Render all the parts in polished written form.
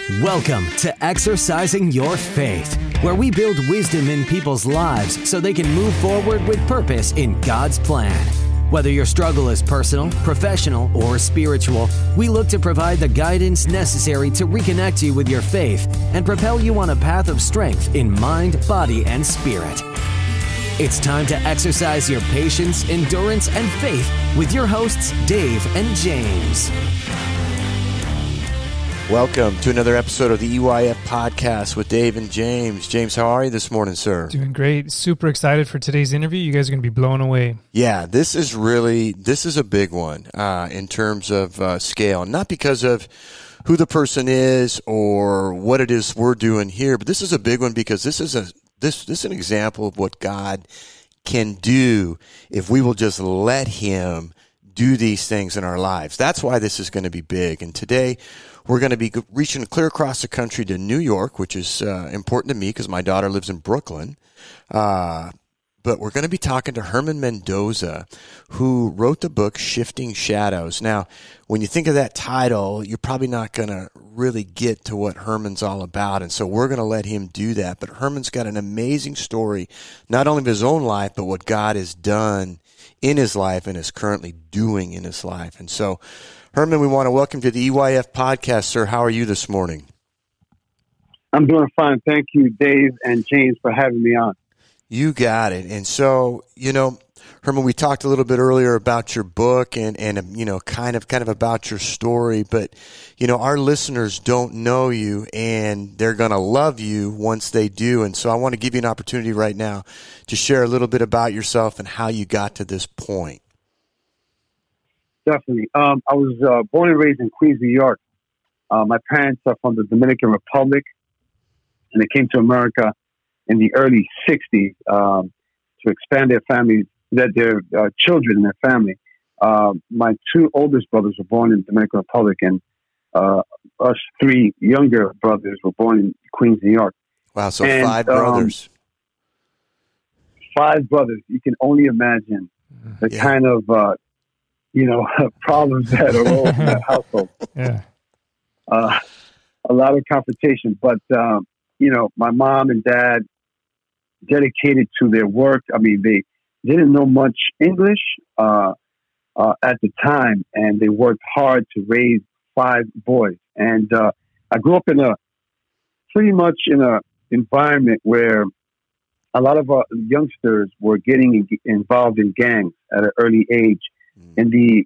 Welcome to Exercising Your Faith, where we build wisdom in people's lives so they can move forward with purpose in God's plan. Whether your struggle is personal, professional, or spiritual, we look to provide the guidance necessary to reconnect you with your faith and propel you on a path of strength in mind, body, and spirit. It's time to exercise your patience, endurance, and faith with your hosts, Dave and James. Welcome to another episode of the EYF podcast with Dave and James. James, how are you this morning, sir? Doing great. Super excited for today's interview. You guys are going to be blown away. Yeah, this is a big one in terms of scale. Not because of who the person is or what it is we're doing here, but this is a big one because this is an example of what God can do if we will just let Him do these things in our lives. That's why this is going to be big. And today, we're going to be reaching clear across the country to New York, which is important to me because my daughter lives in Brooklyn. But we're going to be talking to Herman Mendoza, who wrote the book Shifting Shadows. Now, when you think of that title, you're probably not going to really get to what Herman's all about. And so we're going to let him do that. But Herman's got an amazing story, not only of his own life, but what God has done in his life and is currently doing in his life. And so, Herman, we want to welcome you to the EYF podcast, sir. How are you this morning? I'm doing fine. Thank you, Dave and James, for having me on. You got it. And so, Herman, we talked a little bit earlier about your book and kind of about your story, but, our listeners don't know you and they're going to love you once they do. And so I want to give you an opportunity right now to share a little bit about yourself and how you got to this point. Definitely. I was born and raised in Queens, New York. My parents are from the Dominican Republic, and they came to America in the early 60s to expand their families, their children and their family. My two oldest brothers were born in the Dominican Republic, and us three younger brothers were born in Queens, New York. Wow, so five brothers. Five brothers. You can only imagine the kind of problems that arose in that household. Yeah. A lot of confrontation, but, my mom and dad dedicated to their work. I mean, they didn't know much English at the time, and they worked hard to raise five boys. And I grew up in pretty much in an environment where a lot of youngsters were getting involved in gangs at an early age. In the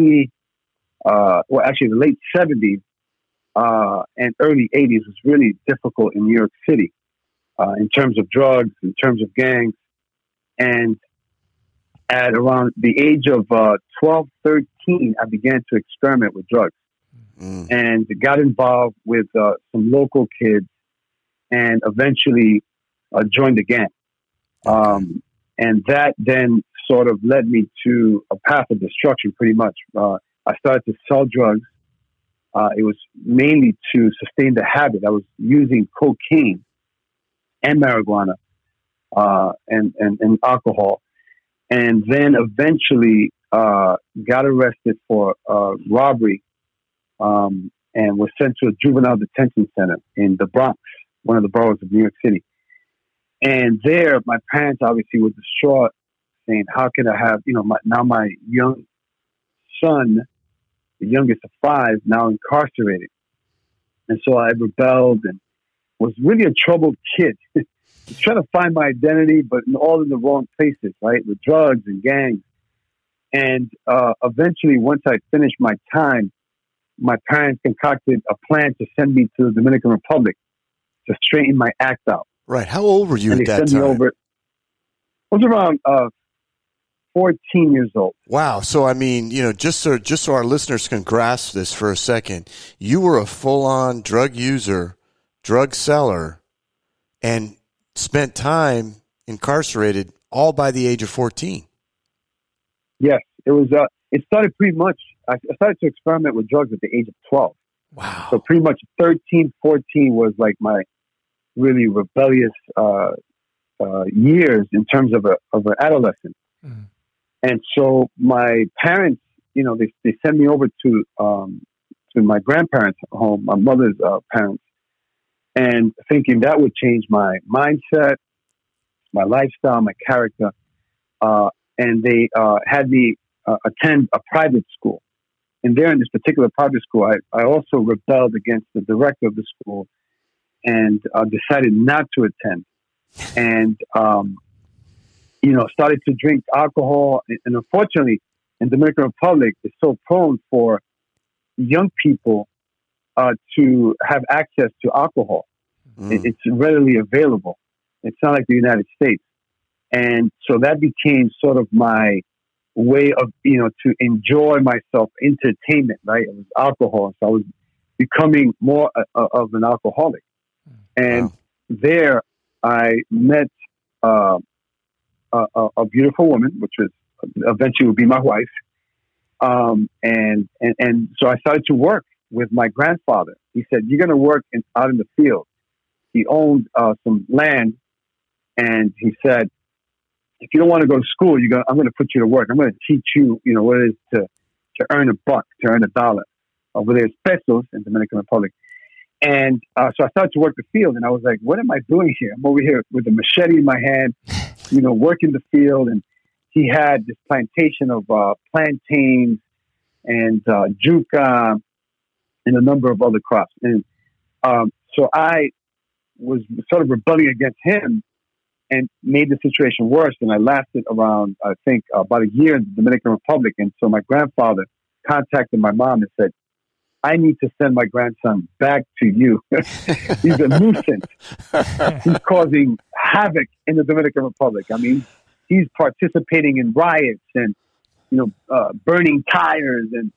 the late 70s and early 80s was really difficult in New York City in terms of drugs, in terms of gangs. And at around the age of 12, 13, I began to experiment with drugs and got involved with some local kids and eventually joined the gang. And that then sort of led me to a path of destruction, pretty much. I started to sell drugs. It was mainly to sustain the habit. I was using cocaine and marijuana and alcohol. And then eventually got arrested for robbery and was sent to a juvenile detention center in the Bronx, one of the boroughs of New York City. And there, my parents obviously were distraught, saying, how can I have, my young son, the youngest of five, now incarcerated. And so I rebelled and was really a troubled kid. Trying to find my identity, but all in the wrong places, right? With drugs and gangs. And eventually, once I finished my time, my parents concocted a plan to send me to the Dominican Republic to straighten my act out. Right. How old were you and at that time? I was around 14 years old. Wow. So, I mean, just so our listeners can grasp this for a second, you were a full-on drug user, drug seller, and spent time incarcerated all by the age of 14. Yes. It was. It started pretty much, I started to experiment with drugs at the age of 12. Wow. So pretty much 13, 14 was like my really rebellious years in terms of an adolescent. Mm. And so my parents, they sent me over to to my grandparents' home, my mother's parents, and thinking that would change my mindset, my lifestyle, my character. And they had me attend a private school. And there in this particular private school, I also rebelled against the director of the school and decided not to attend. And, started to drink alcohol. And unfortunately, in the Dominican Republic, it's so prone for young people to have access to alcohol. It's readily available. It's not like the United States. And so that became sort of my way of, to enjoy myself, entertainment, right? It was alcohol. So I was becoming more of an alcoholic. And there I met a beautiful woman, which was eventually would be my wife. And so I started to work with my grandfather. He said, "You're going to work out in the field." He owned some land, and he said, "If you don't want to go to school, I'm going to put you to work. I'm going to teach you, what it is to earn a buck, to earn a dollar." Over there, it's pesos in the Dominican Republic. And so I started to work the field, and I was like, "What am I doing here? I'm over here with a machete in my hand, working the field." And he had this plantation of plantains and juca and a number of other crops. And so I was sort of rebelling against him and made the situation worse. And I lasted around, I think, about a year in the Dominican Republic. And so my grandfather contacted my mom and said, "I need to send my grandson back to you. He's a nuisance. He's causing havoc in the Dominican Republic. I mean, he's participating in riots and, burning tires and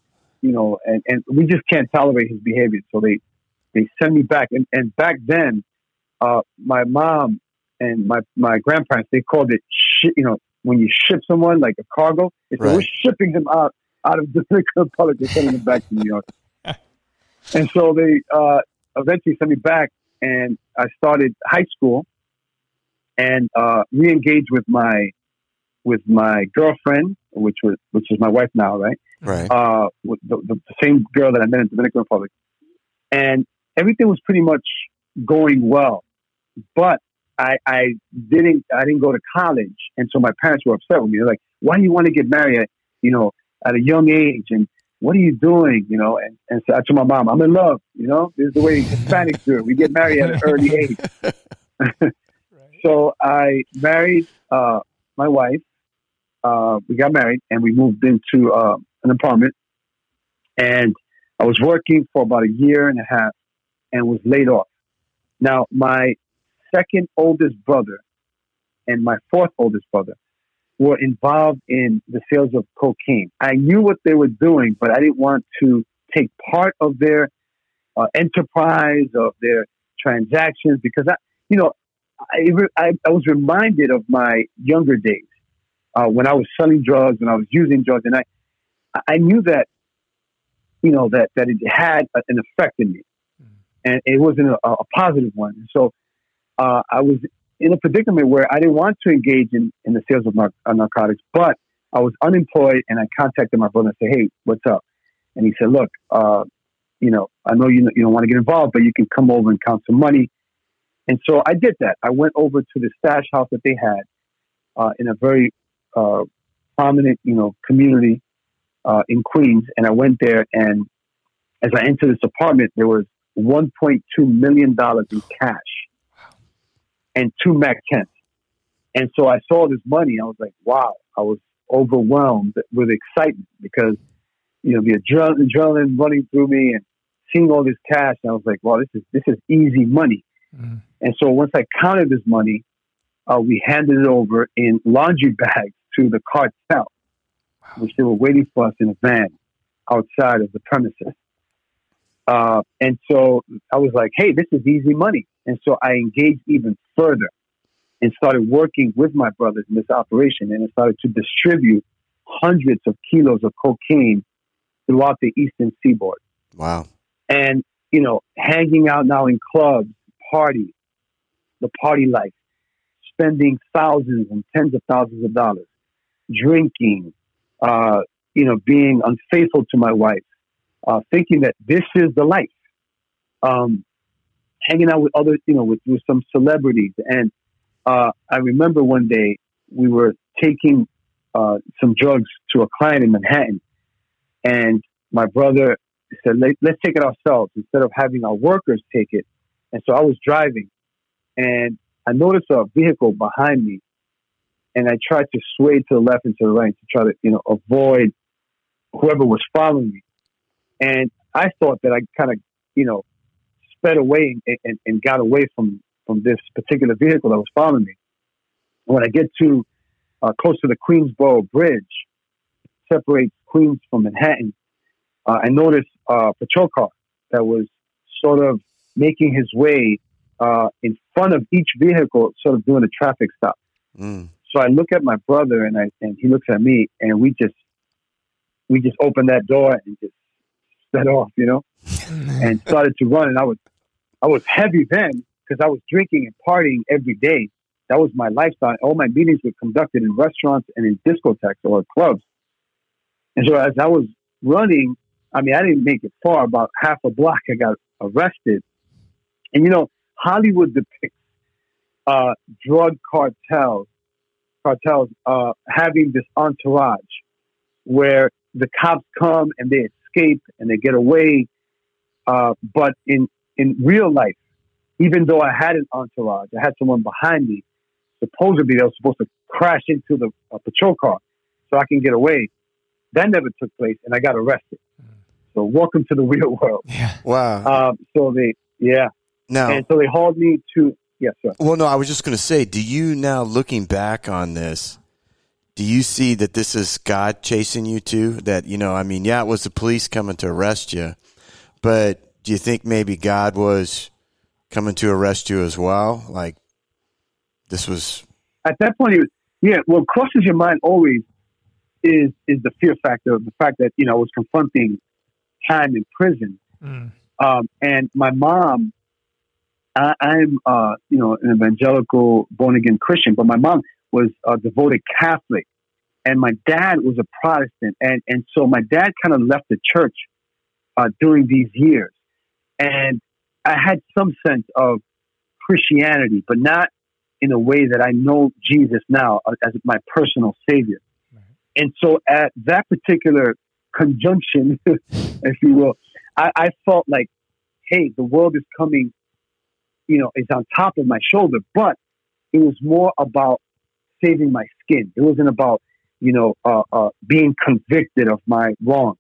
we just can't tolerate his behavior." So they send me back. And back then, my mom and my grandparents, they called it, when you ship someone like a cargo, they said, "We're shipping him out of the Dominican Republic. They're sending him back to New York." And so they eventually sent me back, and I started high school and re-engaged with my girlfriend, which is my wife now, right? Right. With the same girl that I met in the Dominican Republic, and everything was pretty much going well, but I didn't go to college, and so my parents were upset with me. They're like, "Why do you want to get married at a young age? And what are you doing?" And so I told my mom, "I'm in love. This is the way Hispanics do it. We get married at an early age." So I married my wife. We got married, and we moved into an apartment. And I was working for about a year and a half, and was laid off. Now, my second oldest brother and my fourth oldest brother were involved in the sales of cocaine. I knew what they were doing, but I didn't want to take part of their enterprise, of their transactions, because I was reminded of my younger days when I was selling drugs, when I was using drugs, and I knew that that it had an effect in me, and it wasn't a positive one. And so I was in a predicament where I didn't want to engage in the sales of narcotics, but I was unemployed, and I contacted my brother and said, "Hey, what's up?" And he said, "Look, I know you don't want to get involved, but you can come over and count some money." And so I did that. I went over to the stash house that they had in a very prominent, community in Queens, and I went there. And as I entered this apartment, there was $1.2 million in cash and 2 Mac 10s. And so I saw this money. I was like, wow. I was overwhelmed with excitement because, the adrenaline running through me and seeing all this cash. And I was like, wow, this is easy money. Mm. And so once I counted this money, we handed it over in laundry bags to the cartel, which they were waiting for us in a van outside of the premises. And so I was like, hey, this is easy money. And so I engaged even further and started working with my brothers in this operation, and I started to distribute hundreds of kilos of cocaine throughout the Eastern Seaboard. Wow. And, hanging out now in clubs, parties, the party life, spending thousands and tens of thousands of dollars, drinking, being unfaithful to my wife, thinking that this is the life. Hanging out with other, with some celebrities. And I remember one day we were taking some drugs to a client in Manhattan, and my brother said, let's take it ourselves instead of having our workers take it. And so I was driving, and I noticed a vehicle behind me, and I tried to sway to the left and to the right to try to, avoid whoever was following me. And I thought that I kind of, sped away and got away from this particular vehicle that was following me. When I get to close to the Queensboro Bridge, separates Queens from Manhattan, I noticed a patrol car that was sort of making his way in front of each vehicle, sort of doing a traffic stop. So I look at my brother and he looks at me, and we just opened that door and just sped off, and started to run. And I was heavy then because I was drinking and partying every day. That was my lifestyle. All my meetings were conducted in restaurants and in discotheques or clubs. And so as I was running, I didn't make it far. About half a block, I got arrested. And, Hollywood depicts drug cartels having this entourage where the cops come and they escape and they get away. But in real life, even though I had an entourage, I had someone behind me, supposedly they were supposed to crash into the patrol car so I can get away. That never took place, and I got arrested. So welcome to the real world. Yeah. Wow. Now, and so they hauled me to, yes, sir. Well, no, I was just going to say, do you now, looking back on this, do you see that this is God chasing you too? That, it was the police coming to arrest you, but do you think maybe God was coming to arrest you as well? Like this was... At that point, what crosses your mind always is the fear factor of the fact that, I was confronting time in prison. And my mom, I'm, an evangelical born-again Christian, but my mom was a devoted Catholic, and my dad was a Protestant. And so my dad kind of left the church during these years. And I had some sense of Christianity, but not in a way that I know Jesus now as my personal savior. And so at that particular conjunction, if you will, I felt like, hey, the world is coming, is on top of my shoulder. But it was more about saving my skin. It wasn't about, being convicted of my wrongs.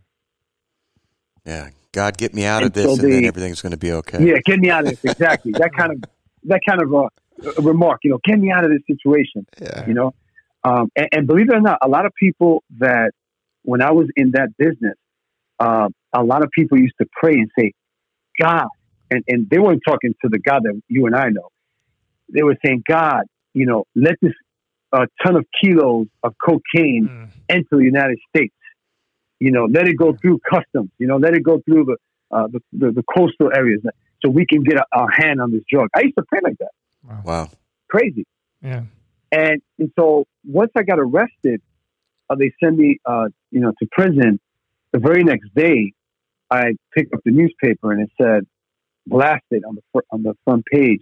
Yeah. God, get me out of this, and then everything's going to be okay. Yeah, get me out of this. Exactly. that kind of a remark, get me out of this situation, and believe it or not, a lot of people that when I was in that business, a lot of people used to pray and say, God, and they weren't talking to the God that you and I know. They were saying, God, let this ton of kilos of cocaine enter the United States. Let it go through customs, let it go through the coastal areas so we can get our hand on this drug. I used to pray like that. Wow. Crazy. Yeah. And so once I got arrested, they sent me, to prison. The very next day, I picked up the newspaper and it said, blasted on the front page,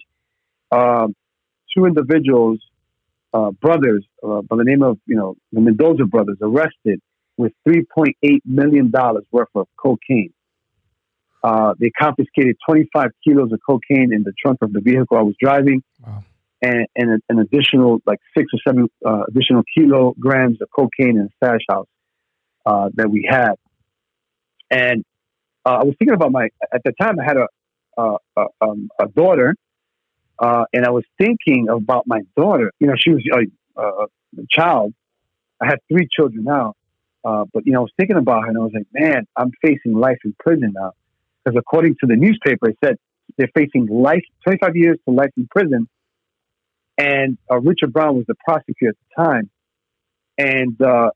2 individuals, brothers, by the name of, the Mendoza brothers, arrested with $3.8 million worth of cocaine. They confiscated 25 kilos of cocaine in the trunk of the vehicle I was driving. Wow. And an additional 6 or 7 additional kilograms of cocaine in a stash house that we had. And I was thinking about at the time I had a daughter, and I was thinking about my daughter. She was a child. I had 3 children now. But I was thinking about her, and I was like, man, I'm facing life in prison now. Because according to the newspaper, it said they're facing 25 years to life in prison. And Richard Brown was the prosecutor at the time. And the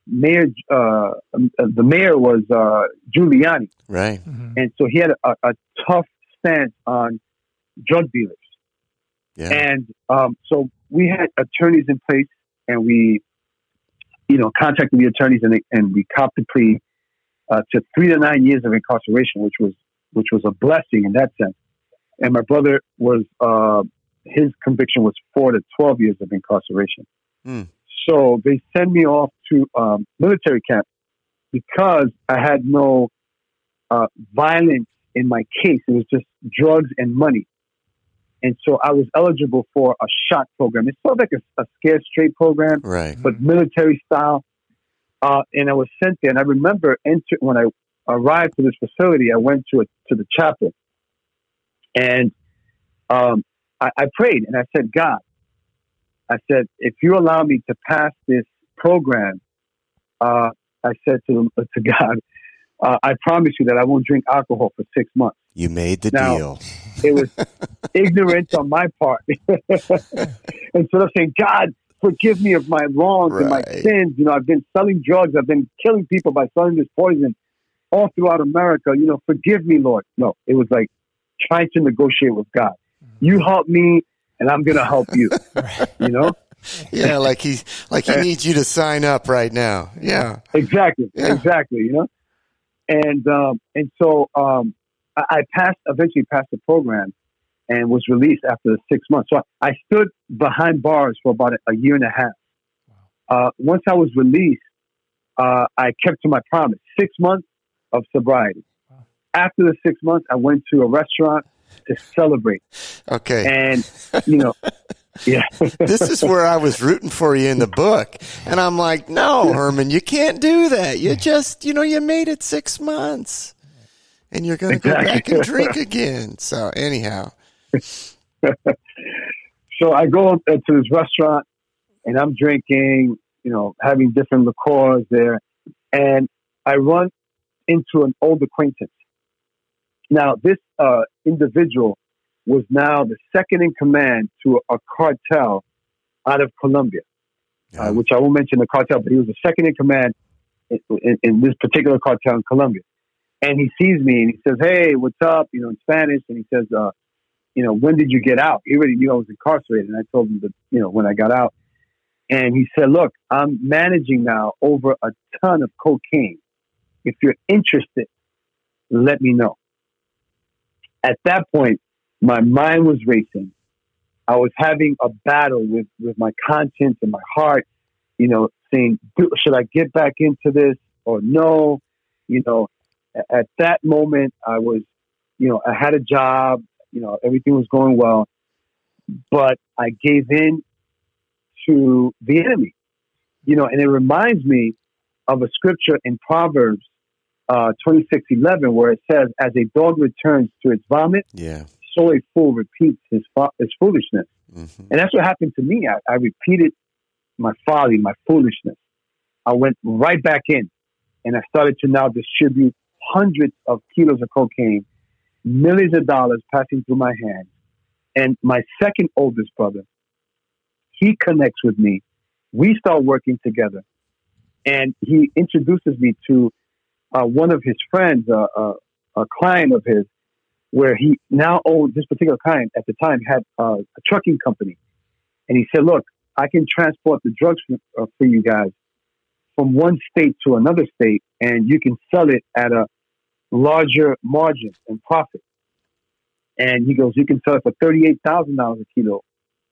mayor was Giuliani. Right. Mm-hmm. And so he had a tough stance on drug dealers. Yeah. And so we had attorneys in place, and we contacted the attorneys, and we copped the plea. to 3 to 9 years of incarceration, which was a blessing in that sense. And my brother was his conviction was 4 to 12 years of incarceration. So they sent me off to military camp because I had no violence in my case. It was just drugs and money. And so I was eligible for a SHOT program. It's sort of like a scared straight program, right? But military style. And I was sent there. And I remember when I arrived to this facility, I went to the chapel. And I prayed and I said, God, I said, if you allow me to pass this program, I said to God, I promise you that I won't drink alcohol for 6 months. You made the deal. It was ignorance on my part. Instead of saying, God, forgive me of my wrongs and my sins. I've been selling drugs. I've been killing people by selling this poison all throughout America. Forgive me, Lord. No, it was like trying to negotiate with God. You help me and I'm going to help you, Yeah, like he needs you to sign up right now. Yeah, exactly. And so I eventually passed the program and was released after 6 months. So I stood behind bars for about a year and a half. Once I was released, I kept to my promise, 6 months of sobriety. After the 6 months, I went to a restaurant to celebrate. Okay. And, yeah. This is where I was rooting for you in the book. And I'm like, no, Herman, you can't do that. You just, you made it 6 months. And you're going to go back and drink again. So anyhow. So I go to this restaurant and I'm drinking, having different liqueurs there. And I run into an old acquaintance. Now, this individual was now the second in command to a cartel out of Colombia, which I won't mention the cartel, but he was the second in command in this particular cartel in Colombia. And he sees me and he says, "Hey, what's up?" In Spanish. And he says, "When did you get out?" He already knew I was incarcerated. And I told him that, when I got out. And he said, "Look, I'm managing now over a ton of cocaine. If you're interested, let me know." At that point, my mind was racing. I was having a battle with my conscience and my heart, saying, should I get back into this or no? At that moment, I was, I had a job, everything was going well, but I gave in to the enemy, and it reminds me of a scripture in Proverbs 26:11, where it says, "As a dog returns to its vomit, so a fool repeats his foolishness." Mm-hmm. And that's what happened to me. I repeated my folly, my foolishness. I went right back in, and I started to now distribute hundreds of kilos of cocaine, millions of dollars passing through my hands. And my second oldest brother, he connects with me. We start working together, and he introduces me to one of his friends, a client of his, where he now owned, this particular client at the time had a trucking company. And he said, "Look, I can transport the drugs for you guys from one state to another state, and you can sell it at a larger margin and profit." And he goes, "You can sell it for $38,000 a kilo."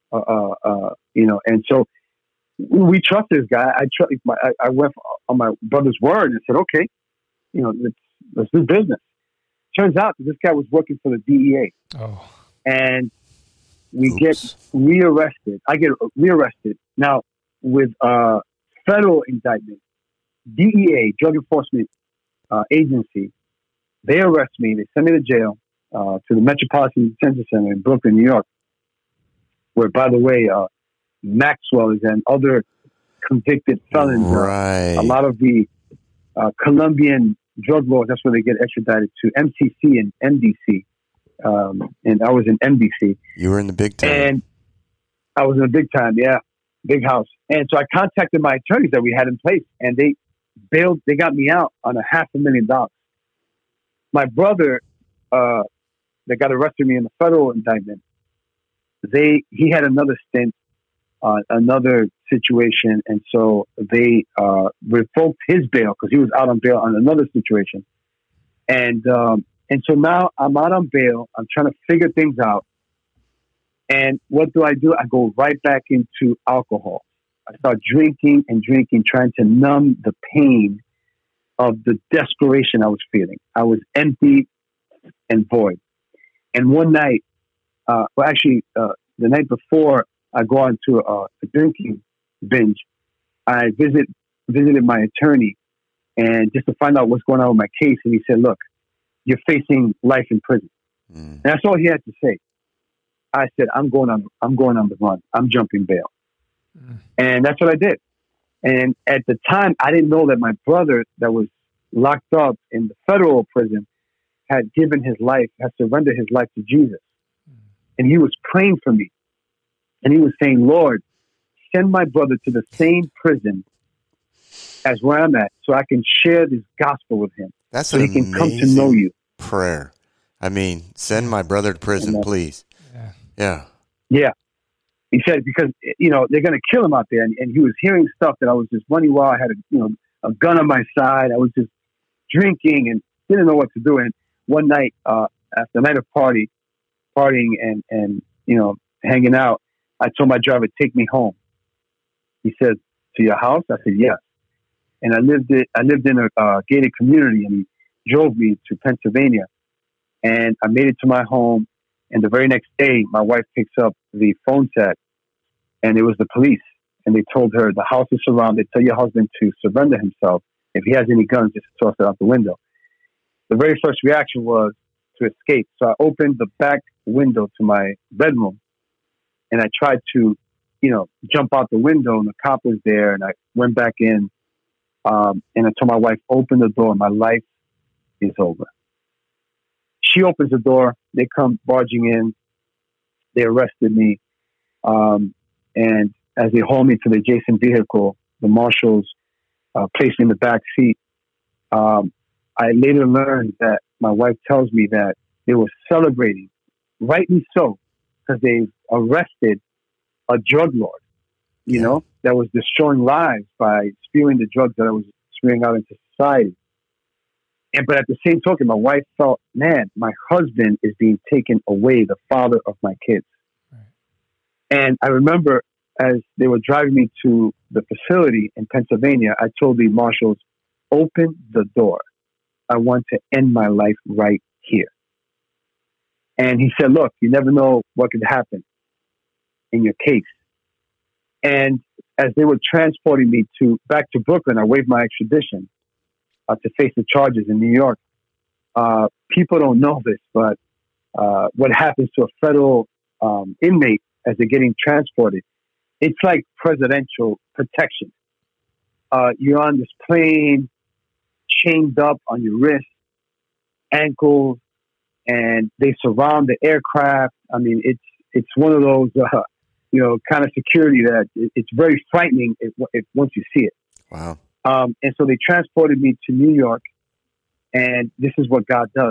And so we trust this guy. I went on my brother's word and said, "Okay, let's do business." Turns out that this guy was working for the DEA. Oh. And we get rearrested. I get rearrested. Now, with federal indictment, DEA, Drug Enforcement Agency, they arrest me. They send me to jail, to the Metropolitan Detention Center in Brooklyn, New York, where, by the way, Maxwell is and other convicted felons. Right. A lot of the Colombian drug laws, that's where they get extradited to MCC and MDC. And I was in MDC. You were in the big time. And I was in the big time, yeah. Big house. And so I contacted my attorneys that we had in place, and they got me out on $500,000. My brother, that got arrested me in the federal indictment, he had another stint another situation, and so they revoked his bail because he was out on bail on another situation. And so now I'm out on bail. I'm trying to figure things out. And what do? I go right back into alcohol. I start drinking and drinking, trying to numb the pain of the desperation I was feeling. I was empty and void. And one night, the night before I go on to a drinking binge, I visited my attorney, and just to find out what's going on with my case. And he said, "Look, you're facing life in prison." And that's all he had to say. I said, I'm going on the run. I'm jumping bail. And that's what I did. And at the time, I didn't know that my brother that was locked up in the federal prison had surrendered his life to Jesus. And he was praying for me. And he was saying, "Lord, send my brother to the same prison as where I'm at so I can share this gospel with him. That's so an he can come to amazing know you." prayer. I mean, send my brother to prison, please. Yeah. He said, because, they're going to kill him out there. And he was hearing stuff that I was just running while I had a gun on my side. I was just drinking and didn't know what to do. And one night, after a night of partying and hanging out, I told my driver, "Take me home." He said, "To your house?" I said, "Yes." And I lived in a gated community, and he drove me to Pennsylvania. And I made it to my home. And the very next day, my wife picks up the phone set, and it was the police. And they told her, "The house is surrounded. Tell your husband to surrender himself. If he has any guns, just toss it out the window." The very first reaction was to escape. So I opened the back window to my bedroom, and I tried to, jump out the window, and the cop was there. And I went back in, and I told my wife, "Open the door. My life is over." She opens the door. They come barging in. They arrested me. And as they hauled me to the adjacent vehicle, the marshals placed me in the back seat. I later learned that my wife tells me that they were celebrating, rightly so, because they arrested a drug lord, that was destroying lives by spewing the drugs that I was spewing out into society. But at the same token, my wife felt, man, my husband is being taken away, the father of my kids. Right. And I remember as they were driving me to the facility in Pennsylvania, I told the marshals, "Open the door. I want to end my life right here." And he said, "Look, you never know what could happen in your case." And as they were transporting me back to Brooklyn, I waived my extradition to face the charges in New York. People don't know this, but what happens to a federal inmate as they're getting transported, it's like presidential protection. You're on this plane, chained up on your wrists, ankles, and they surround the aircraft. I mean, it's one of those kind of security that it's very frightening once you see it. Wow. And so they transported me to New York, and this is what God does.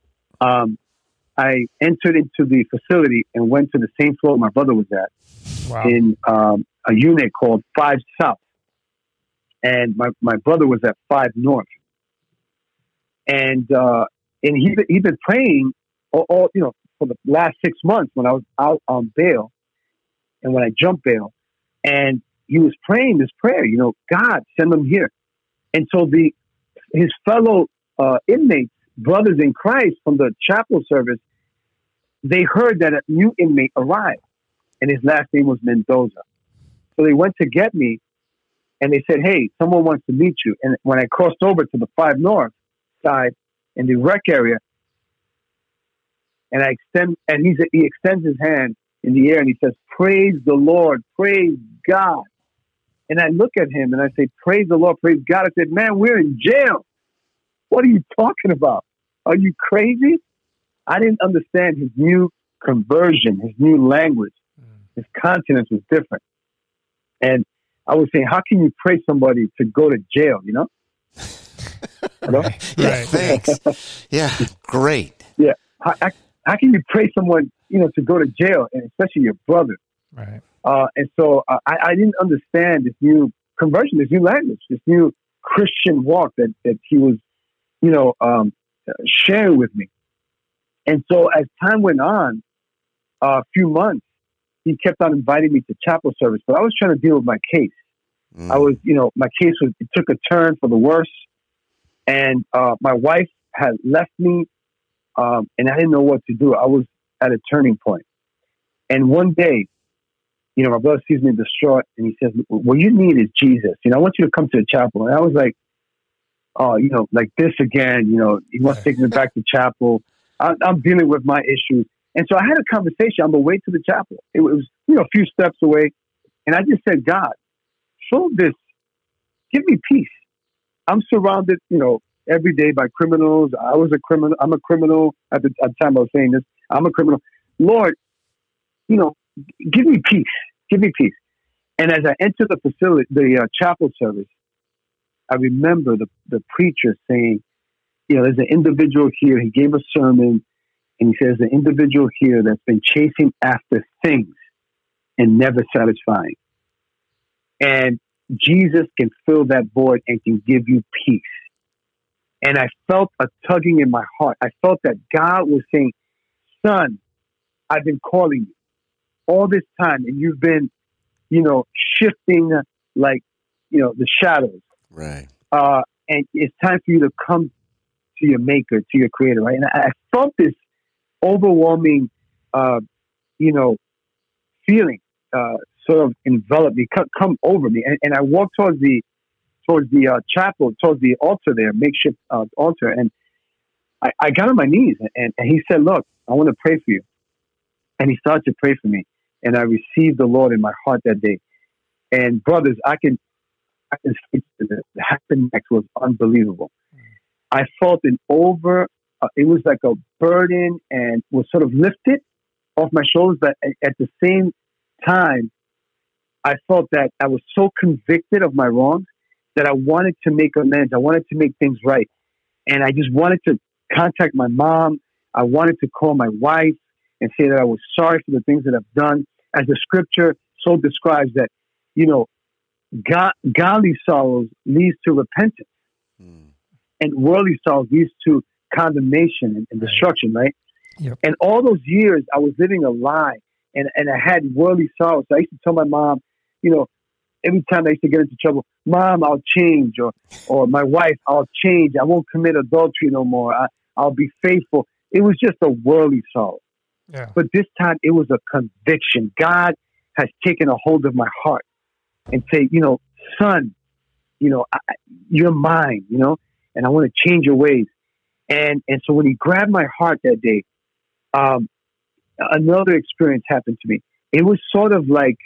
I entered into the facility and went to the same floor my brother was at. Wow. In a unit called 5 South. And my brother was at 5 North. And he'd been praying all for the last 6 months when I was out on bail and when I jumped bail. And he was praying this prayer, "God, send them here." And so his fellow inmates, brothers in Christ from the chapel service, they heard that a new inmate arrived, and his last name was Mendoza. So they went to get me, and they said, "Hey, someone wants to meet you." And when I crossed over to the 5 North side in the rec area, and he extends his hand in the air, and he says, "Praise the Lord, praise God." And I look at him and I say, "Praise the Lord, praise God." I said, "Man, we're in jail. What are you talking about? Are you crazy?" I didn't understand his new conversion, his new language. His countenance was different. And I was saying, how can you pray somebody to go to jail, Yeah, thanks. Yeah, great. Yeah. How can you pray someone, to go to jail, and especially your brother? Right. And so I didn't understand this new conversion, this new language, this new Christian walk that he was, sharing with me. And so as time went on, a few months, he kept on inviting me to chapel service, but I was trying to deal with my case. I was, my case it took a turn for the worse. And my wife had left me, and I didn't know what to do. I was at a turning point. And one day, my brother sees me distraught, and he says, what you need is Jesus. I want you to come to the chapel. And I was like, oh, like this again, he wants to take me back to chapel. I'm dealing with my issues. And so I had a conversation on the way to the chapel. It was, a few steps away. And I just said, God, show this. Give me peace. I'm surrounded, every day by criminals. I was a criminal. I'm a criminal at the time I was saying this. I'm a criminal. Lord, give me peace. Give me peace. And as I entered the facility, the chapel service, I remember the preacher saying, there's an individual here. He gave a sermon, and he says, an individual here that's been chasing after things and never satisfying. And Jesus can fill that void and can give you peace. And I felt a tugging in my heart. I felt that God was saying, son, I've been calling you all this time, and you've been, shifting like, the shadows. Right. And it's time for you to come to your maker, to your creator, right? And I felt this overwhelming, feeling sort of envelop me, come over me. And I walked towards the chapel, towards the altar there, makeshift altar. And I got on my knees, and he said, look, I want to pray for you. And he started to pray for me. And I received the Lord in my heart that day. And brothers, I can speak to this. What happened next was unbelievable. I felt it was like a burden and was sort of lifted off my shoulders. But at the same time, I felt that I was so convicted of my wrongs that I wanted to make amends. I wanted to make things right. And I just wanted to contact my mom. I wanted to call my wife and say that I was sorry for the things that I've done. As the scripture so describes that, godly sorrows leads to repentance. And worldly sorrows leads to condemnation and destruction, right? Yep. And all those years I was living a lie, and I had worldly sorrows. So I used to tell my mom, every time I used to get into trouble, Mom, I'll change, or my wife, I'll change. I won't commit adultery no more. I'll be faithful. It was just a worldly sorrow. Yeah. But this time it was a conviction. God has taken a hold of my heart and say, son, you're mine, and I want to change your ways. And so when he grabbed my heart that day, another experience happened to me. It was sort of like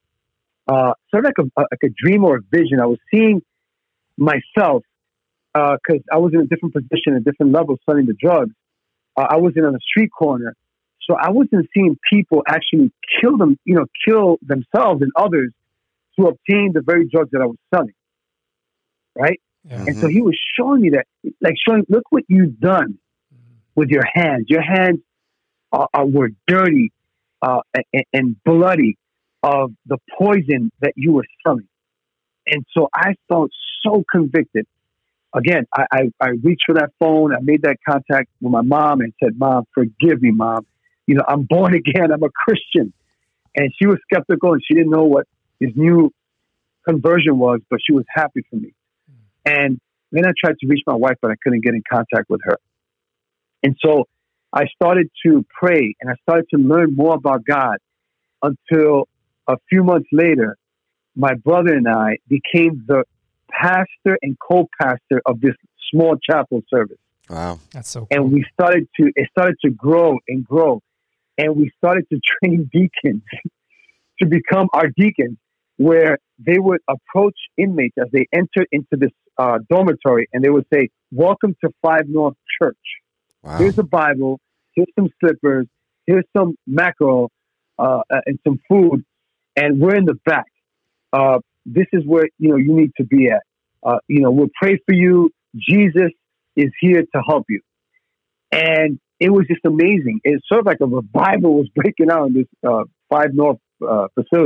a dream or a vision. I was seeing myself because I was in a different position, a different level, studying the drugs. I wasn't on a street corner, so I wasn't seeing people actually kill themselves and others to obtain the very drugs that I was selling. Right? Yeah. And so he was showing me that, look what you've done with your hands. Your hands were dirty and bloody of the poison that you were selling. And so I felt so convicted. Again, I reached for that phone. I made that contact with my mom and said, Mom, forgive me, Mom. I'm born again. I'm a Christian. And she was skeptical and she didn't know what his new conversion was, but she was happy for me. And then I tried to reach my wife, but I couldn't get in contact with her. And so I started to pray and I started to learn more about God until a few months later, my brother and I became the pastor and co-pastor of this small chapel service. Wow. That's so cool. And it started to grow and grow. And we started to train deacons to become our deacons, where they would approach inmates as they entered into this dormitory, and they would say, "Welcome to 5 North Church. Wow. Here's a Bible, here's some slippers, here's some mackerel and some food, and we're in the back. This is where you need to be at. We'll pray for you. Jesus is here to help you." And it was just amazing. It's sort of like a revival was breaking out in this 5 North facility.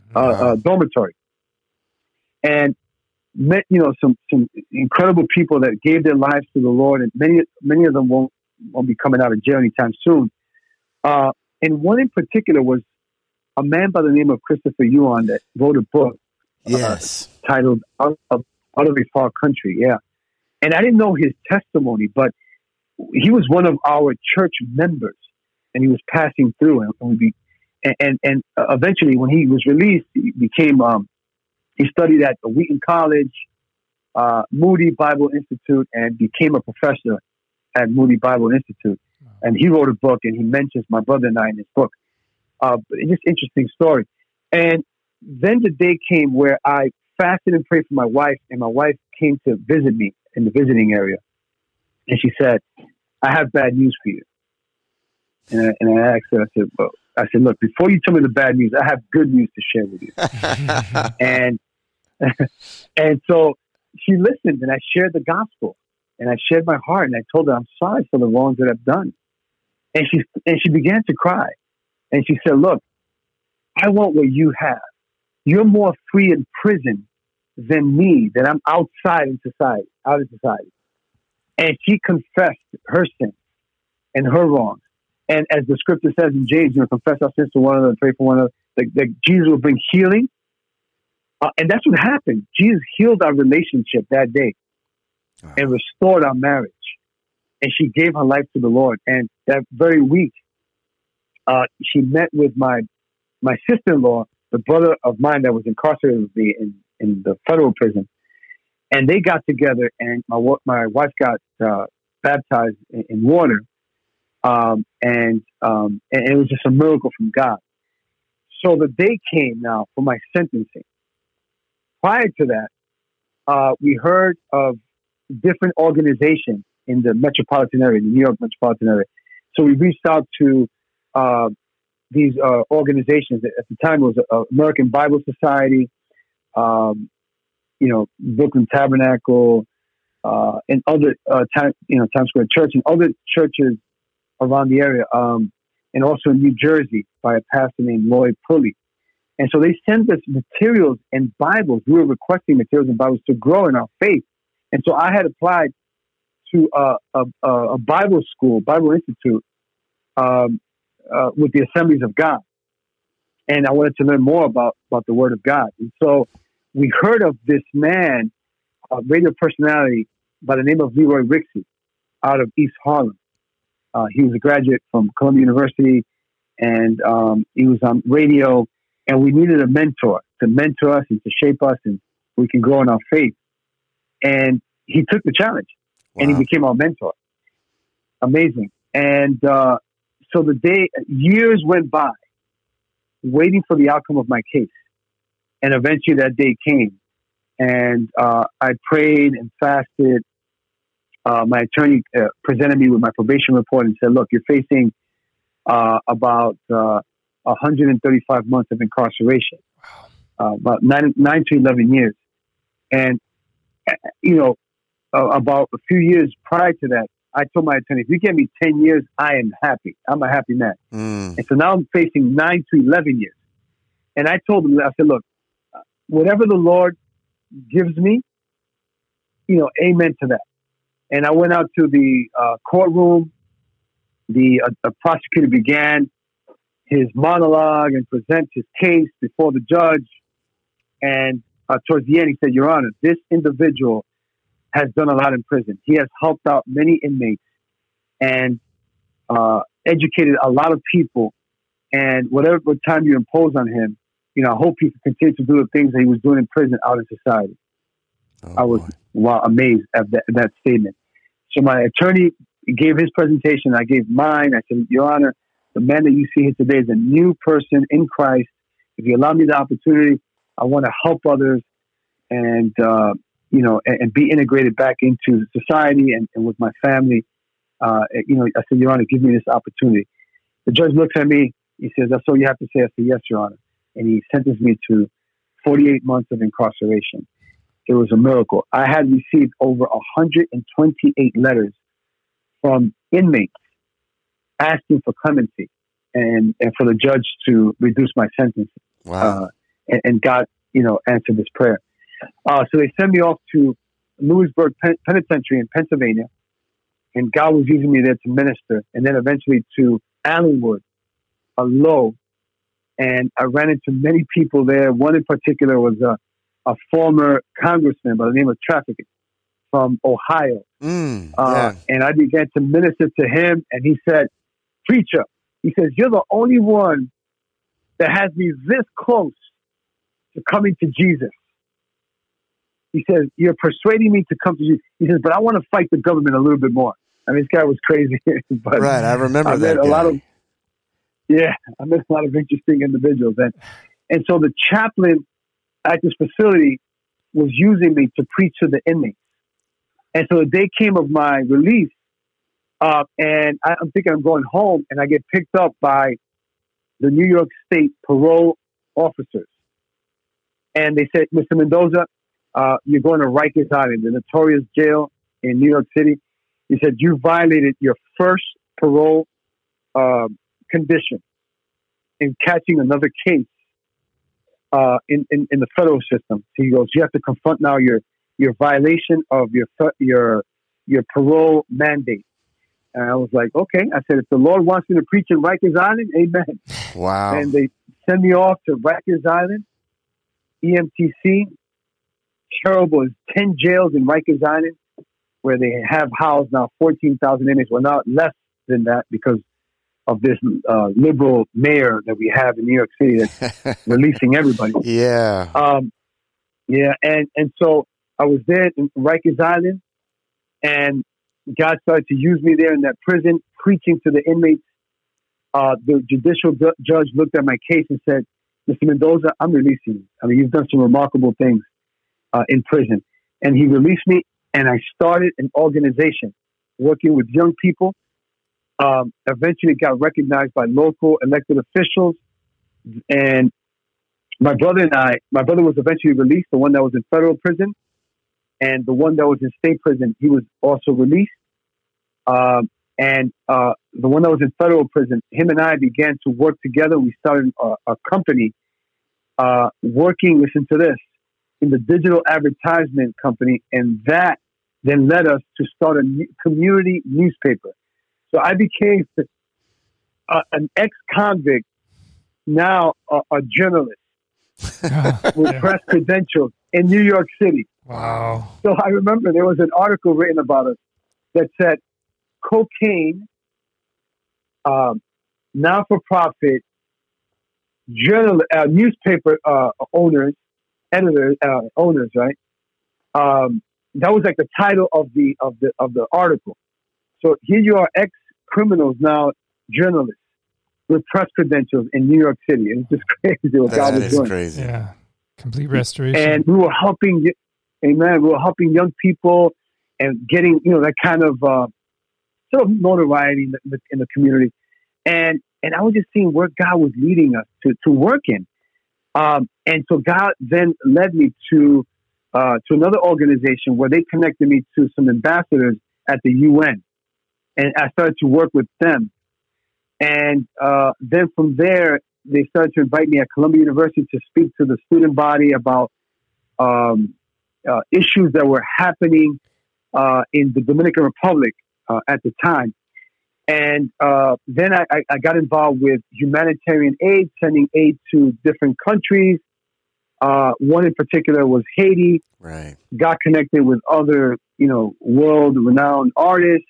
dormitory, and met some incredible people that gave their lives to the Lord, and many of them won't be coming out of jail anytime soon. And one in particular was a man by the name of Christopher Yuan that wrote a book titled Out of a Far Country. Yeah. And I didn't know his testimony, but he was one of our church members, and he was passing through. And eventually, when he was released, he became he studied at the Wheaton College, Moody Bible Institute, and became a professor at Moody Bible Institute. And he wrote a book, and he mentions my brother and I in his book. It's just interesting story. And then the day came where I fasted and prayed for my wife, and my wife came to visit me in the visiting area. And she said, "I have bad news for you." And I asked her, I said, "Look, before you tell me the bad news, I have good news to share with you." and so she listened, and I shared the gospel, and I shared my heart, and I told her I'm sorry for the wrongs that I've done. And she began to cry. And she said, "Look, I want what you have. You're more free in prison than me, that I'm out in society. And she confessed her sins and her wrongs. And as the scripture says in James, confess our sins to one another, pray for one another, that Jesus will bring healing. And that's what happened. Jesus healed our relationship that day and restored our marriage. And she gave her life to the Lord. And that very week, she met with my sister-in-law, the brother of mine that was incarcerated with me in the federal prison. And they got together, and my wife got baptized in water. And it was just a miracle from God. So the day came now for my sentencing. Prior to that, we heard of different organizations in the metropolitan area, the New York metropolitan area. So we reached out to these organizations. At the time, it was American Bible Society, Brooklyn Tabernacle, and other Times Square Church and other churches around the area, and also in New Jersey by a pastor named Lloyd Pulley. And so they sent us materials and Bibles. We were requesting materials and Bibles to grow in our faith. And so I had applied to a Bible school, Bible Institute, with the Assemblies of God. And I wanted to learn more about the Word of God. And so we heard of this man, a radio personality by the name of Leroy Rixey out of East Harlem. He was a graduate from Columbia University, and he was on radio. And we needed a mentor to mentor us and to shape us, and we can grow in our faith. And he took the challenge, and he became our mentor. Amazing. And so years went by, waiting for the outcome of my case. And eventually that day came. And I prayed and fasted. My attorney presented me with my probation report and said, "Look, you're facing about 135 months of incarceration, about 9 to 11 years." And, about a few years prior to that, I told my attorney, "If you give me 10 years, I am happy. I'm a happy man." And so now I'm facing 9 to 11 years. And I told him, I said, "Look, whatever the Lord gives me, amen to that." And I went out to the courtroom. The prosecutor began his monologue and present his case before the judge. And towards the end, he said, "Your Honor, this individual has done a lot in prison. He has helped out many inmates and educated a lot of people. And whatever time you impose on him, I hope he can continue to do the things that he was doing in prison out in society." I was amazed at that statement. So my attorney gave his presentation. I gave mine. I said, "Your Honor, the man that you see here today is a new person in Christ. If you allow me the opportunity, I want to help others and be integrated back into society and with my family." I said, "Your Honor, give me this opportunity." The judge looks at me. He says, "That's all you have to say." I said, "Yes, Your Honor." And he sentenced me to 48 months of incarceration. It was a miracle. I had received over 128 letters from inmates asking for clemency and for the judge to reduce my sentence. Wow. and God, answered this prayer. So they sent me off to Lewisburg Penitentiary in Pennsylvania, and God was using me there to minister, and then eventually to Allenwood, a low, and I ran into many people there. One in particular was a former congressman by the name of Trafficking from Ohio. And I began to minister to him, and he said, "Preacher," he says, "you're the only one that has me this close to coming to Jesus." He says, "You're persuading me to come to Jesus." He says, "But I want to fight the government a little bit more." I mean, this guy was crazy. But right, I remember I that met guy. I met a lot of interesting individuals. And so the chaplain at this facility was using me to preach to the inmates. And so the day came of my release, and I'm thinking I'm going home, and I get picked up by the New York State parole officers. And they said, "Mr. Mendoza, you're going to Rikers Island, the notorious jail in New York City." He said, "You violated your first parole condition in catching another case in the federal system." So he goes, "You have to confront now your violation of your parole mandate." And I was like, "Okay." I said, "If the Lord wants me to preach in Rikers Island, amen." Wow. And they send me off to Rikers Island, EMTC. Terrible. There's 10 jails in Rikers Island where they have housed now 14,000 inmates. Well, now less than that because of this liberal mayor that we have in New York City that's releasing everybody. Yeah. And so I was there in Rikers Island, and God started to use me there in that prison, preaching to the inmates. The judicial judge looked at my case and said, "Mr. Mendoza, I'm releasing you. I mean, you've done some remarkable things in prison." And he released me, and I started an organization working with young people. Eventually got recognized by local elected officials. And my brother was eventually released, the one that was in federal prison, and the one that was in state prison, he was also released. And the one that was in federal prison, him and I began to work together. We started a company working, listen to this, in the digital advertisement company, and that then led us to start a community newspaper. So I became an ex-convict, now a journalist with press credentials in New York City. Wow. So I remember there was an article written about us that said, "Cocaine, not-for-profit, newspaper owners, editors, owners, right?" That was like the title of the article. So here you are, ex-criminals, now journalists with press credentials in New York City. It's just crazy what God was doing. That is crazy. Yeah. Complete restoration. And we were helping, amen, we were helping young people and getting, that kind of sort of notoriety in the community. And I was just seeing where God was leading us to work in. And so God then led me to another organization where they connected me to some ambassadors at the UN. And I started to work with them. And then from there, they started to invite me at Columbia University to speak to the student body about issues that were happening in the Dominican Republic at the time. And then I got involved with humanitarian aid, sending aid to different countries. One in particular was Haiti. Right. Got connected with other, world-renowned artists.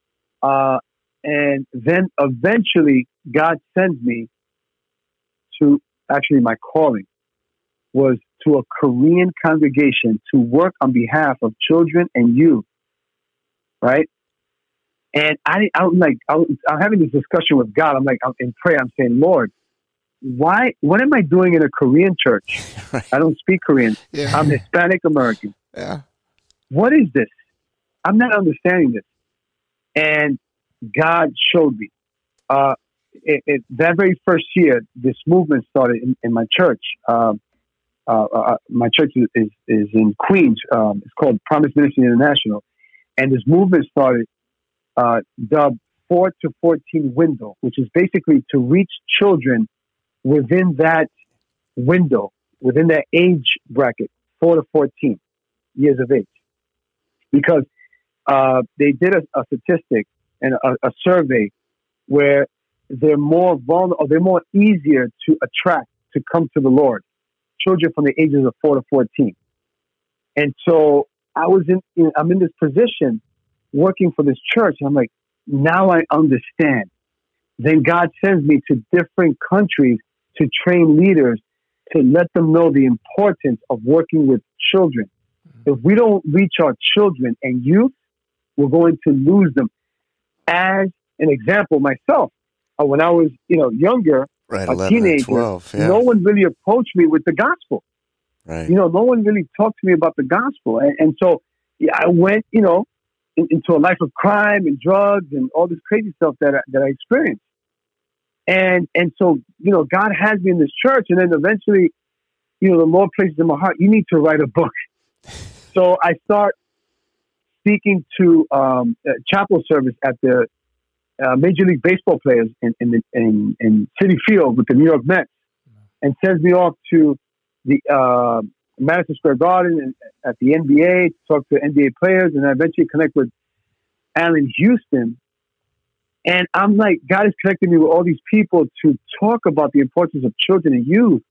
And then eventually God sends me to, actually my calling was to a Korean congregation to work on behalf of children and youth. Right. And I'm having this discussion with God. I'm in prayer. I'm saying, "Lord, what am I doing in a Korean church? Right. I don't speak Korean. Yeah. I'm Hispanic American. Yeah. What is this? I'm not understanding this." And God showed me. That very first year, this movement started in my church. My church is in Queens. It's called Promise Ministry International. And this movement started dubbed 4 to 14 window, which is basically to reach children within that window within that age bracket, 4 to 14 years of age, because they did a statistic and a survey where they're more vulnerable, they're more easier to attract to come to the Lord, children from the ages of 4 to 14. And so I'm in this position working for this church, and I'm like, now I understand. Then God sends me to different countries to train leaders, to let them know the importance of working with children. If we don't reach our children and youth, we're going to lose them. As an example, myself, when I was, younger, right, a 11 teenager, and 12, yeah. no one really approached me with the gospel. Right. No one really talked to me about the gospel. And so I went, into a life of crime and drugs and all this crazy stuff that I experienced. And so, God has me in this church. And then eventually, the Lord places in my heart, you need to write a book. So I start speaking to chapel service at the Major League Baseball players in Citi Field with the New York Mets, and sends me off to the Madison Square Garden and at the NBA to talk to NBA players, and I eventually connect with Allen Houston. And I'm like, God is connecting me with all these people to talk about the importance of children and youth.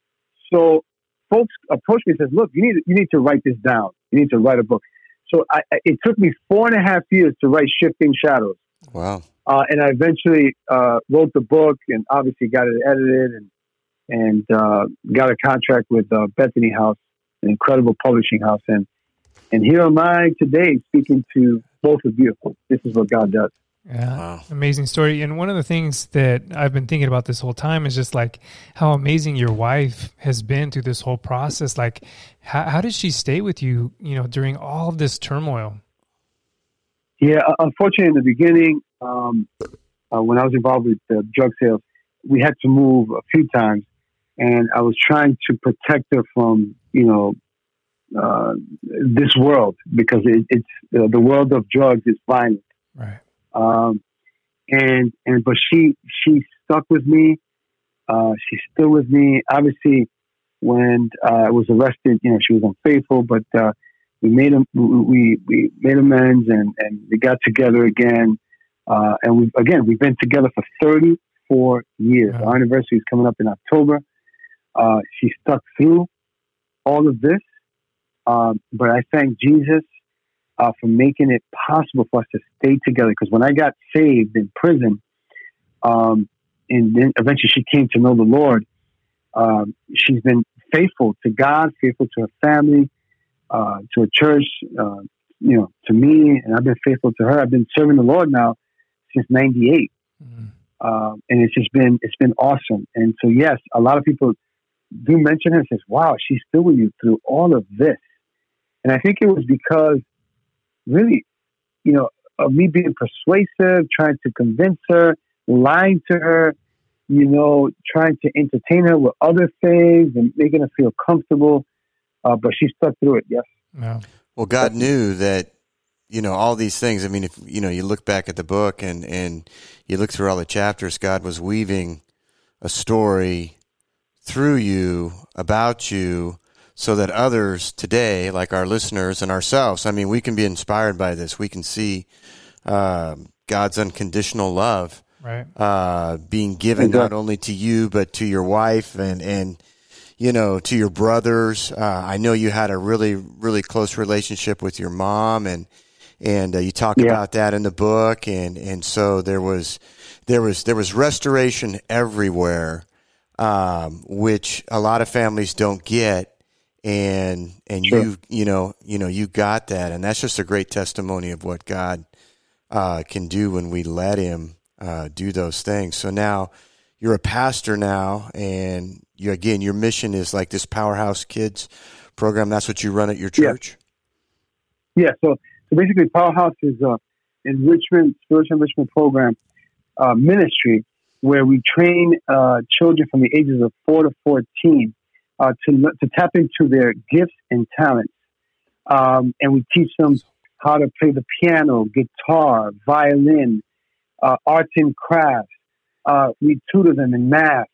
So folks approach me and says, look, you need to write this down. You need to write a book. So it took me 4.5 years to write Shifting Shadows. Wow. And I eventually wrote the book and obviously got it edited and got a contract with Bethany House, an incredible publishing house. And here am I today speaking to both of you. This is what God does. Yeah, wow. Amazing story. And one of the things that I've been thinking about this whole time is just like how amazing your wife has been through this whole process. Like, how did she stay with you, during all of this turmoil? Yeah, unfortunately, in the beginning, when I was involved with drug sales, we had to move a few times, and I was trying to protect her from, this world, because it's the world of drugs is violent. Right. But she stuck with me. She's still with me. Obviously, when I was arrested, she was unfaithful, but we made amends and we got together again. And we've been together for 34 years. Wow. Our anniversary is coming up in October. She stuck through all of this. But I thank Jesus for making it possible for us to stay together. Because when I got saved in prison, and then eventually she came to know the Lord, she's been faithful to God, faithful to her family, to a church, to me, and I've been faithful to her. I've been serving the Lord now since '98, and it's been awesome. And so, yes, a lot of people do mention her and says, "Wow, she's still with you through all of this." And I think it was because, really, of me being persuasive, trying to convince her, lying to her, trying to entertain her with other things and making her feel comfortable. But she stuck through it, yes. Yeah. Well, God knew that, all these things. I mean, if, you look back at the book and you look through all the chapters, God was weaving a story through you, about you, so that others today, like our listeners and ourselves, we can be inspired by this. We can see God's unconditional love, Right. Being given not only to you, but to your wife and to your brothers. I know you had a really, really close relationship with your mom, and you talk about that in the book. And so there was restoration everywhere, which a lot of families don't get. And sure. you got that. And that's just a great testimony of what God can do when we let him do those things. So now you're a pastor now, and your mission is like this Powerhouse Kids program. That's what you run at your church? Yeah. So basically Powerhouse is a spiritual enrichment program, ministry where we train children from the ages of 4 to 14 to tap into their gifts and talents. And we teach them how to play the piano, guitar, violin, arts and crafts. We tutor them in math.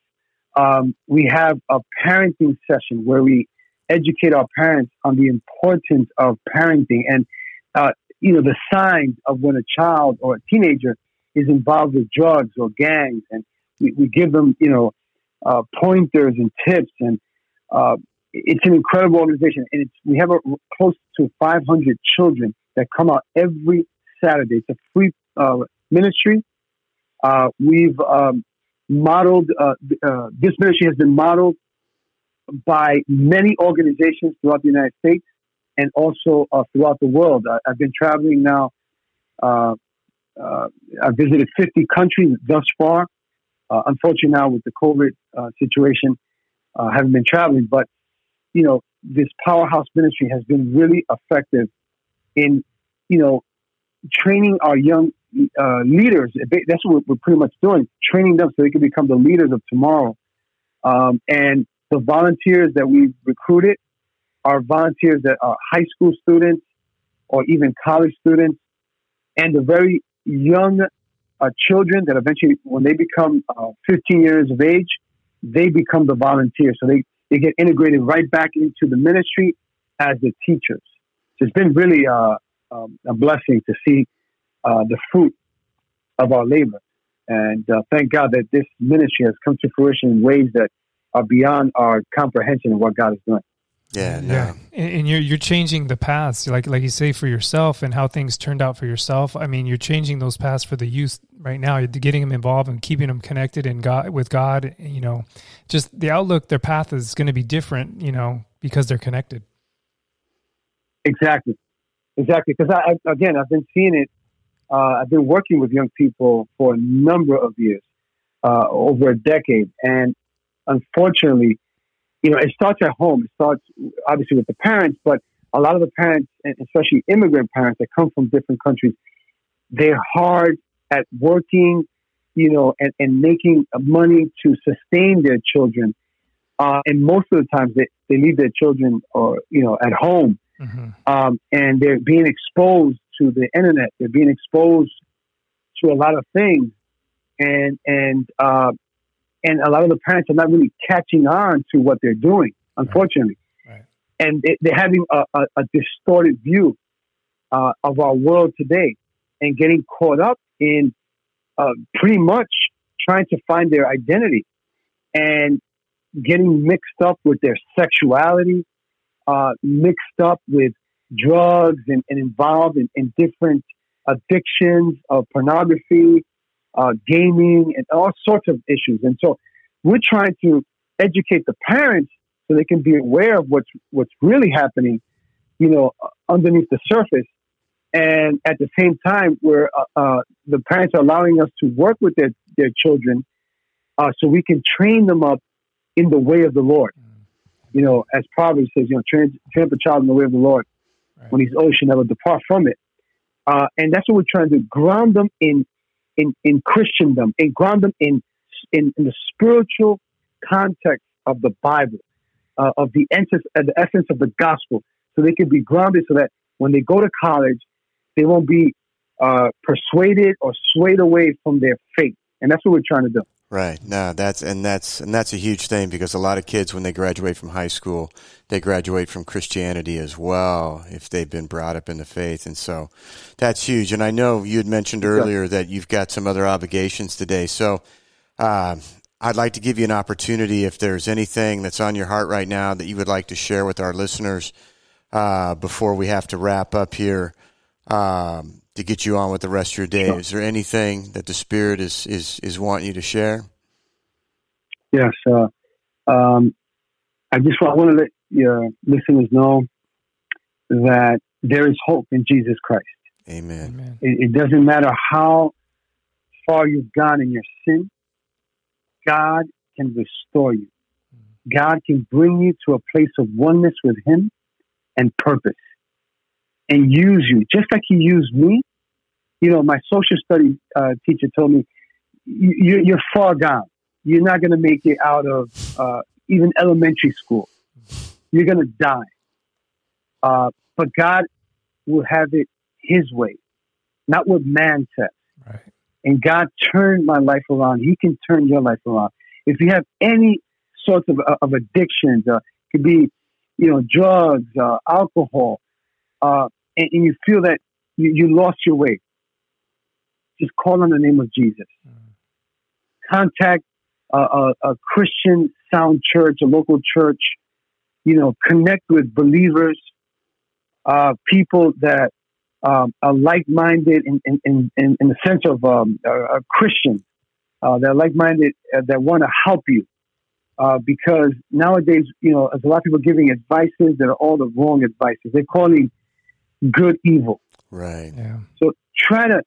We have a parenting session where we educate our parents on the importance of parenting and, the signs of when a child or a teenager is involved with drugs or gangs. And we give them, pointers and tips. And it's an incredible organization. And we have close to 500 children that come out every Saturday. It's a free ministry. We've modeled, this ministry has been modeled by many organizations throughout the United States and also throughout the world. I've been traveling now. I've visited 50 countries thus far. Unfortunately now with the COVID situation, I haven't been traveling, but this powerhouse ministry has been really effective in, training our young leaders. That's what we're pretty much doing, training them so they can become the leaders of tomorrow. And the volunteers that we've recruited are volunteers that are high school students or even college students, and the very young children that eventually, when they become 15 years of age, they become the volunteers. So they get integrated right back into the ministry as the teachers. So it's been really a blessing to see the fruit of our labor. And thank God that this ministry has come to fruition in ways that are beyond our comprehension of what God is doing. Yeah, no. Yeah, and you're changing the paths, like you say, for yourself and how things turned out for yourself. I mean, you're changing those paths for the youth right now. You're getting them involved and keeping them connected with God. Just the outlook, their path is going to be different, because they're connected. Exactly. Because I've been seeing it. I've been working with young people for a number of years, over a decade, and unfortunately, it starts at home. It starts obviously with the parents, but a lot of the parents, and especially immigrant parents that come from different countries, they're hard at working, and making money to sustain their children. And most of the times they leave their children at home. Mm-hmm. And they're being exposed to the internet. They're being exposed to a lot of things. And a lot of the parents are not really catching on to what they're doing, unfortunately. Right. And they're having a distorted view of our world today and getting caught up in pretty much trying to find their identity and getting mixed up with their sexuality, mixed up with drugs and involved in different addictions of pornography, gaming, and all sorts of issues. And so we're trying to educate the parents so they can be aware of what's really happening, underneath the surface. And at the same time, where the parents are allowing us to work with their children, so we can train them up in the way of the Lord. As Proverbs says, train up a child in the way of the Lord. Right. When he's old, should never depart from it. And that's what we're trying to do, ground them in Christendom and ground them in the spiritual context of the Bible, of the essence of the gospel, so they can be grounded so that when they go to college, they won't be persuaded or swayed away from their faith. And that's what we're trying to do. Right. No, that's a huge thing, because a lot of kids, when they graduate from high school, they graduate from Christianity as well, if they've been brought up in the faith. And so that's huge. And I know you had mentioned earlier that you've got some other obligations today. So I'd like to give you an opportunity, if there's anything that's on your heart right now that you would like to share with our listeners before we have to wrap up here, to get you on with the rest of your day. Sure. Is there anything that the Spirit is wanting you to share? Yes. I just want to let your listeners know that there is hope in Jesus Christ. Amen. It doesn't matter how far you've gone in your sin. God can restore you. God can bring you to a place of oneness with Him and purpose, and use you just like He used me. My social studies teacher told me, you're far gone. You're not going to make it out of even elementary school. You're going to die. But God will have it His way, not what man says. Right. And God turned my life around. He can turn your life around. if you have any sorts of addictions, it could be, drugs, alcohol, and you feel that you lost your way, just call on the name of Jesus. Contact a Christian sound church, a local church, connect with believers, people that are like-minded in the sense of a Christian. They're like-minded, that want to help you. Because nowadays, there's a lot of people giving advices that are all the wrong advices. They're calling good evil. Right. Yeah. So try to,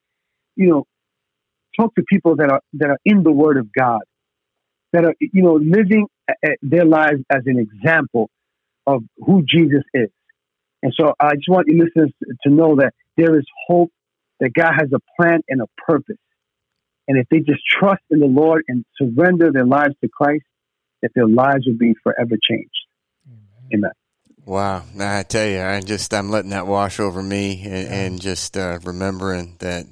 talk to people that are in the Word of God, that are, living their lives as an example of who Jesus is. And so I just want you listeners to know that there is hope, that God has a plan and a purpose. And if they just trust in the Lord and surrender their lives to Christ, that their lives will be forever changed. Amen. Wow. I tell you, I'm letting that wash over me and just remembering that,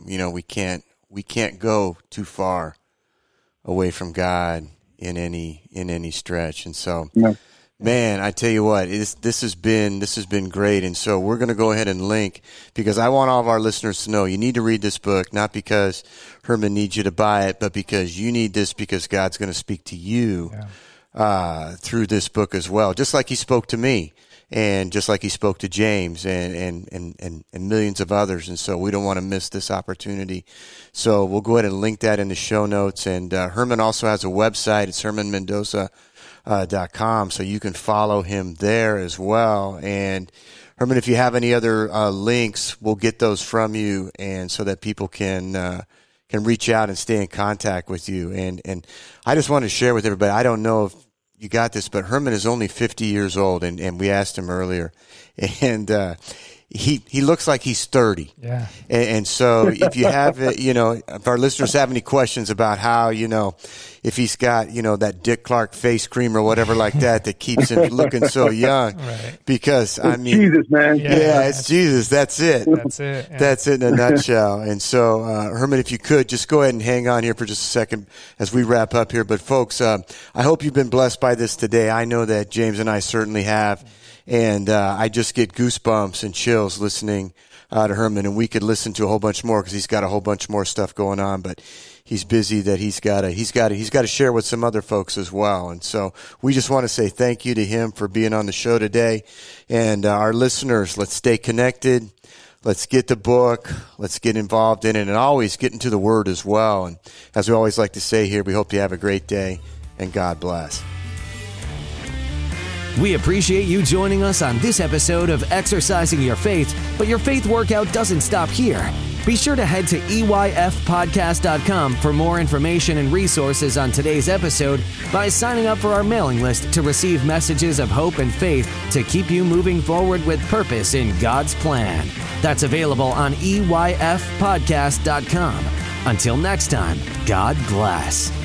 we can't go too far away from God in any stretch. And so, man, I tell you what, this has been great. And so we're going to go ahead and link, because I want all of our listeners to know you need to read this book, not because Herman needs you to buy it, but because you need this, because God's going to speak to you through this book as well, just like he spoke to me. And just like he spoke to James and millions of others. And so we don't want to miss this opportunity. So we'll go ahead and link that in the show notes. And Herman also has a website. It's hermanmendoza.com. So you can follow him there as well. And Herman, if you have any other links, we'll get those from you, and so that people can reach out and stay in contact with you. And I just want to share with everybody, I don't know if you got this, but Herman is only 50 years old, and we asked him earlier, and he looks like he's 30. Yeah. And so if you have, if our listeners have any questions about how, if he's got, that Dick Clark face cream or whatever like that keeps him looking so young, Right. Because it's Jesus, man. Yeah, it's Jesus. That's it. That's it. Yeah. That's it in a nutshell. And so, Herman, if you could just go ahead and hang on here for just a second as we wrap up here. But folks, I hope you've been blessed by this today. I know that James and I certainly have. And I just get goosebumps and chills listening to Herman. And we could listen to a whole bunch more, because he's got a whole bunch more stuff going on. But he's busy that he's got to share with some other folks as well. And so we just want to say thank you to him for being on the show today. And our listeners, let's stay connected. Let's get the book. Let's get involved in it, and always get into the Word as well. And as we always like to say here, we hope you have a great day, and God bless. We appreciate you joining us on this episode of Exercising Your Faith, but your faith workout doesn't stop here. Be sure to head to EYFpodcast.com for more information and resources on today's episode by signing up for our mailing list to receive messages of hope and faith to keep you moving forward with purpose in God's plan. That's available on EYFpodcast.com. Until next time, God bless.